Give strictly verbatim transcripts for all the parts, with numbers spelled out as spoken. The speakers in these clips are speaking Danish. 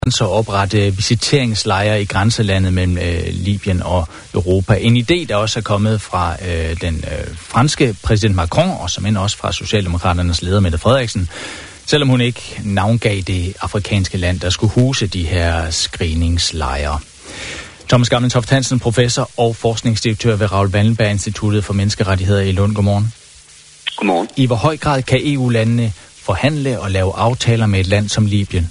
så oprette visiteringslejre i grænselandet mellem øh, Libyen og Europa. En idé, der også er kommet fra øh, den øh, franske præsident Macron, og som end også fra Socialdemokraternes leder Mette Frederiksen, selvom hun ikke navngav det afrikanske land, der skulle huse de her screeningslejre. Thomas Gammeltoft Hansen, professor og forskningsdirektør ved Raoul Wallenberg Instituttet for Menneskerettigheder i Lund. Godmorgen. Godmorgen. I hvor høj grad kan E U-landene forhandle og lave aftaler med et land som Libyen?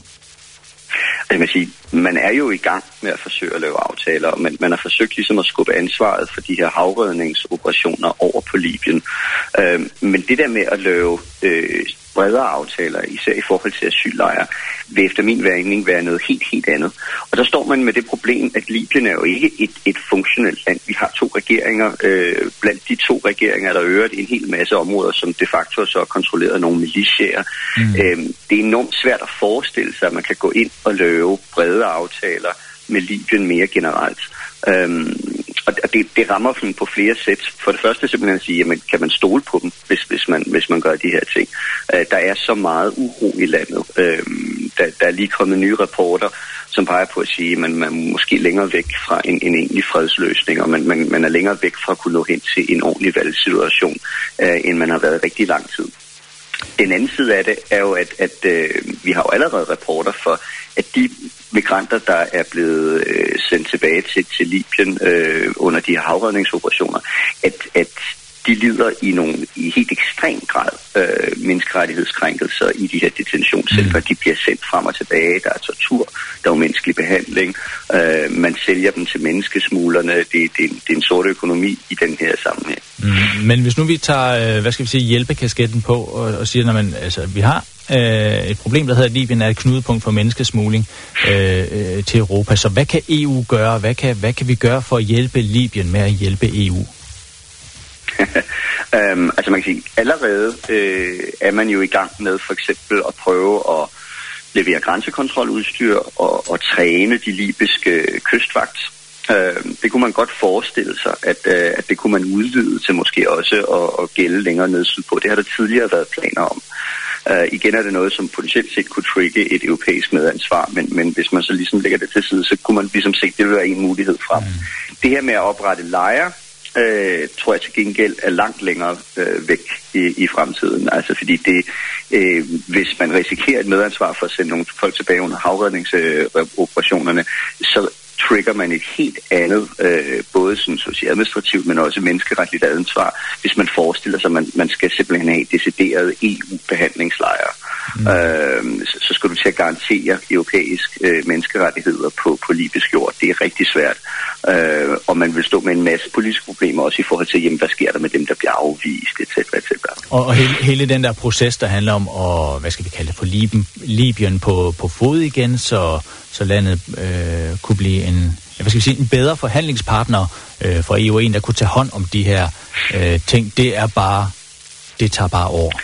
Jeg vil sige, man er jo i gang med at forsøge at lave aftaler, men man har forsøgt ligesom at skubbe ansvaret for de her havredningsoperationer over på Libyen. Øh, men det der med at lave øh, bredere aftaler, især i forhold til asyllejre, vil efter min mening være noget helt, helt andet. Og der står man med det problem, at Libyen er jo ikke et, et funktionelt land. Vi har to regeringer. Øh, blandt de to regeringer, der øger en hel masse områder, som de facto så er kontrolleret af nogle militiaer. Mm. Øh, det er enormt svært at forestille sig, at man kan gå ind og lave brede aftaler med Libyen mere generelt. Øhm, og det, det rammer på flere sæt. For det første simpelthen at sige, jamen, kan man stole på dem, hvis, hvis, man, hvis man gør de her ting. Øh, der er så meget uro i landet. Øh, der, der er lige kommet nye rapporter, som peger på at sige, at man, man er måske længere væk fra en, en egentlig fredsløsning, og man, man, man er længere væk fra at kunne nå hen til en ordentlig valgsituation, øh, end man har været rigtig lang tid. Den anden side af det er jo, at, at øh, vi har jo allerede rapporter for, at de migranter, der er blevet øh, sendt tilbage til, til Libyen øh, under de her havredningsoperationer, at, at de lider i nogle i helt ekstrem grad øh, menneskerettighedskrænkelser i de her detentionscentre. Mm. De bliver sendt frem og tilbage, der er tortur, der er umenneskelig behandling, øh, man sælger dem til menneskesmuglerne, det, det, det er en sort økonomi i den her sammenhæng. Mm. Men hvis nu vi tager, hvad skal vi sige, hjælpekasketten på og, og siger, når man, altså, vi har øh, et problem, der hedder, at Libyen er et knudepunkt for menneskesmugling øh, øh, til Europa. Så hvad kan E U gøre? Hvad kan, hvad kan vi gøre for at hjælpe Libyen med at hjælpe E U? um, altså man kan sige, allerede øh, er man jo i gang med for eksempel at prøve at levere grænsekontroludstyr og, og træne de libyske kystvagt. Uh, det kunne man godt forestille sig, at, uh, at det kunne man udvide til måske også at, at gælde længere ned sydpå. Det har der tidligere været planer om. Uh, igen er det noget, som potentielt set kunne trigge et europæisk medansvar, men, men hvis man så ligesom lægger det til side, så kunne man ligesom se, at det vil være en mulighed frem. Mm. Det her med at oprette lejre, Øh, tror jeg til gengæld er langt længere øh, væk i, i fremtiden. Altså fordi det, øh, hvis man risikerer et medansvar for at sende nogle folk tilbage under havredningsoperationerne, øh, så trigger man et helt andet, øh, både sådan socioadministrativt, men også menneskeretligt ansvar, hvis man forestiller sig, at man, man skal simpelthen have deciderede E U-behandlingslejre. Mm. Øh, så, så skal du til at garantere europæisk øh, menneskerettigheder på, på libysk jord. Det er rigtig svært. Øh, og man vil stå med en masse politiske problemer, også i forhold til, jamen, hvad sker der med dem, der bliver afvist, et cetera et cetera. Og, og hele, hele den der proces, der handler om at, hvad skal vi kalde det, for Libyen, Libyen på, på fod igen, så, så landet øh, kunne blive en, hvad skal vi sige, en bedre forhandlingspartner øh, for E U, en, der kunne tage hånd om de her øh, ting. Det er bare, det tager bare år.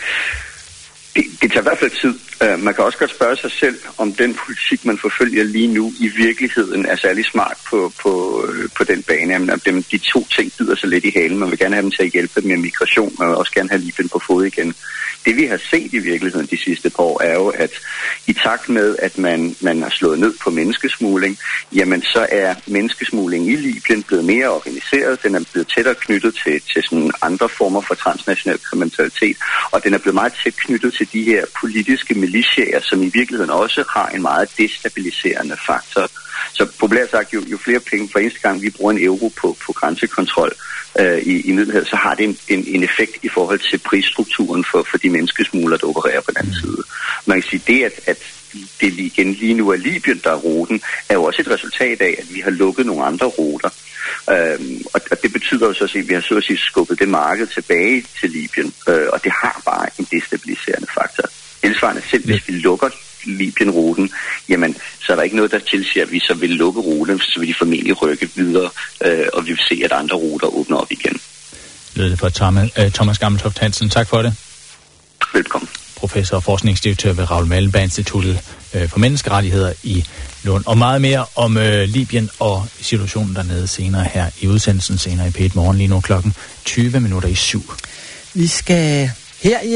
Det, det tager i hvert fald tid. Uh, man kan også godt spørge sig selv, om den politik, man forfølger lige nu, i virkeligheden er særlig smart på, på, på den bane. Jamen, dem, de to ting bider sig lidt i halen. Man vil gerne have dem til at hjælpe med migration, man vil også gerne have Libyen på fod igen. Det vi har set i virkeligheden de sidste par år, er jo, at i takt med, at man, man har slået ned på menneskesmugling, jamen så er menneskesmugling i Libyen blevet mere organiseret, den er blevet tættere knyttet til, til sådan andre former for transnational kriminalitet, og den er blevet meget tæt knyttet til de her politiske militiaer, som i virkeligheden også har en meget destabiliserende faktor. Så populært sagt, jo, jo flere penge for eneste gang, vi bruger en euro på, på grænsekontrol øh, i, i Middelhavet, så har det en, en, en effekt i forhold til prisstrukturen for, for de menneskesmuglere, der opererer på den anden side. Man kan sige, det, at, at det igen lige nu er Libyen, der er ruten, er jo også et resultat af, at vi har lukket nogle andre ruter. Øhm, og, og det betyder jo så, at vi har så at sige skubbet det marked tilbage til Libyen, øh, og det har bare en destabiliserende faktor. Tilsvarende selv, hvis vi lukker Libyen-ruten, jamen, så er der ikke noget, der tilsiger, at vi så vil lukke ruten, så vil de formentlig rykke videre, øh, og vi vil se, at andre ruter åbner op igen. Lød det fra Thomas, øh, Thomas Gammeltoft Hansen. Tak for det. Velkommen. Professor og forskningsdirektør ved Raoul Wallenberg Instituttet øh, for Menneskerettigheder i Lund. Og meget mere om øh, Libyen og situationen dernede senere her i udsendelsen, senere i P et Morgen, lige nu klokken tyve minutter i syv. Vi skal herhjem,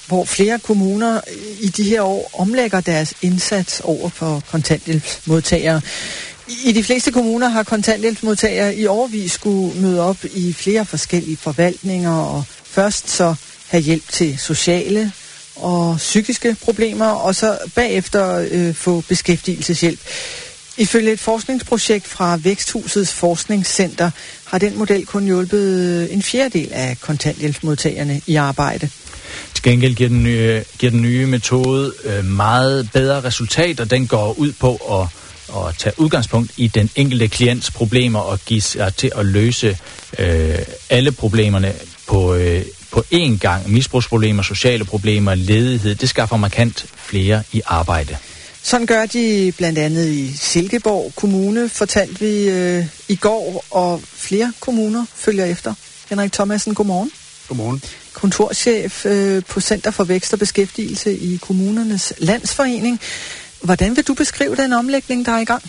hvor flere kommuner i de her år omlægger deres indsats over for kontanthjælpsmodtagere. I de fleste kommuner har kontanthjælpsmodtagere i årevis skulle møde op i flere forskellige forvaltninger og først så have hjælp til sociale og psykiske problemer, og så bagefter øh, få beskæftigelseshjælp. Ifølge et forskningsprojekt fra Væksthusets Forskningscenter har den model kun hjulpet en fjerdedel af kontanthjælpsmodtagerne i arbejde. Til gengæld giver den nye, giver den nye metode øh, meget bedre resultater. Den går ud på at, at tage udgangspunkt i den enkelte klients problemer og give sig til at løse øh, alle problemerne på øh, på én gang. Misbrugsproblemer, sociale problemer, ledighed, det skaffer markant flere i arbejde. Sådan gør de blandt andet i Silkeborg Kommune, fortalte vi øh, i går, og flere kommuner følger efter. Henrik Thomasen, godmorgen. Godmorgen. Kontorchef øh, på Center for Vækst og Beskæftigelse i Kommunernes Landsforening. Hvordan vil du beskrive den omlægning, der er i gang?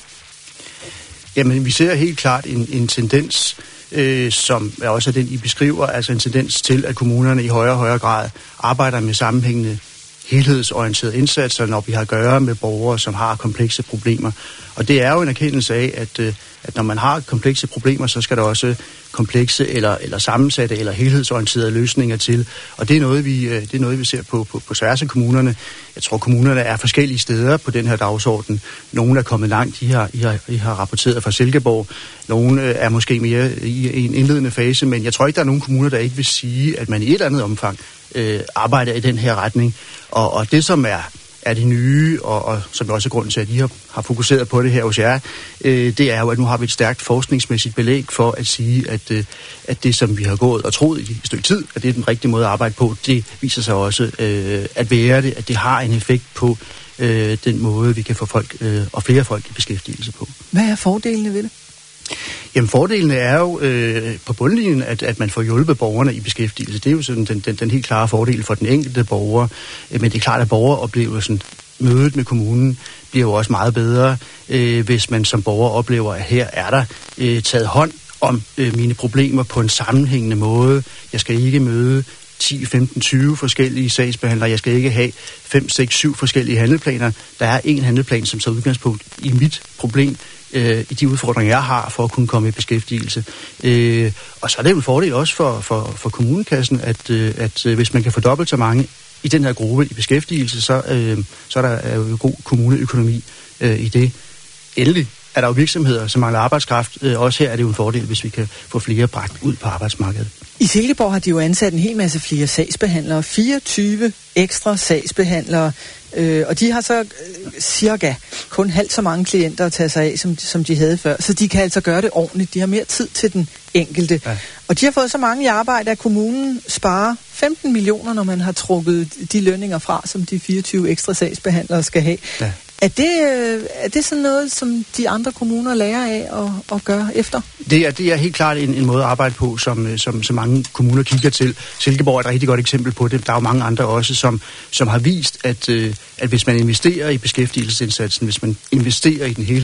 Jamen, vi ser helt klart en, en tendens, øh, som er også den, I beskriver, altså en tendens til, at kommunerne i højere og højere grad arbejder med sammenhængende helhedsorienterede indsatser, når vi har at gøre med borgere, som har komplekse problemer. Og det er jo en erkendelse af, at, at når man har komplekse problemer, så skal der også komplekse eller, eller sammensatte eller helhedsorienterede løsninger til. Og det er noget, vi, det er noget, vi ser på, på, på tværs af kommunerne. Jeg tror, kommunerne er forskellige steder på den her dagsorden. Nogle er kommet langt, I har, I har, I har rapporteret fra Silkeborg. Nogle er måske mere i en indledende fase, men jeg tror ikke, der er nogen kommuner, der ikke vil sige, at man i et eller andet omfang øh, arbejder i den her retning. Og, og det, som er, er det nye, og, og som også er grunden til, at I har, har fokuseret på det her hos jer, øh, det er jo, at nu har vi et stærkt forskningsmæssigt belæg for at sige, at, øh, at det, som vi har gået og troet i et stykke tid, at det er den rigtige måde at arbejde på, det viser sig også øh, at være det, at det har en effekt på øh, den måde, vi kan få folk øh, og flere folk i beskæftigelse på. Hvad er fordelene ved det? Jamen fordelene er jo øh, på bundlinjen, at, at man får hjulpet borgerne i beskæftigelse. Det er jo sådan den, den, den helt klare fordel for den enkelte borger. Men det er klart, at borgeroplevelsen, mødet med kommunen, bliver jo også meget bedre, øh, hvis man som borger oplever, at her er der øh, taget hånd om øh, mine problemer på en sammenhængende måde. Jeg skal ikke møde ti, femten, tyve forskellige sagsbehandlere. Jeg skal ikke have fem, seks, syv forskellige handleplaner. Der er en handleplan, som tager udgangspunkt i mit problem, i de udfordringer, jeg har for at kunne komme i beskæftigelse. Øh, og så er det jo en fordel også for, for, for kommunekassen, at, øh, at hvis man kan få dobbelt så mange i den her gruppe i beskæftigelse, så, øh, så er der jo god kommuneøkonomi øh, i det. Endelig er der jo virksomheder, som mangler arbejdskraft. Øh, også her er det jo en fordel, hvis vi kan få flere bragt ud på arbejdsmarkedet. I Silkeborg har de jo ansat en hel masse flere sagsbehandlere, fireogtyve ekstra sagsbehandlere, øh, og de har så øh, cirka kun halvt så mange klienter at tage sig af, som, som de havde før. Så de kan altså gøre det ordentligt. De har mere tid til den enkelte. Ja. Og de har fået så mange i arbejde, at kommunen sparer femten millioner, når man har trukket de lønninger fra, som de fireogtyve ekstra sagsbehandlere skal have. Ja. Er det, er det sådan noget, som de andre kommuner lærer af at, at gøre efter? Det er, det er helt klart en, en måde at arbejde på, som, som, som mange kommuner kigger til. Silkeborg er et rigtig godt eksempel på det. Der er jo mange andre også, som, som har vist, at, at hvis man investerer i beskæftigelsesindsatsen, hvis man investerer i den hele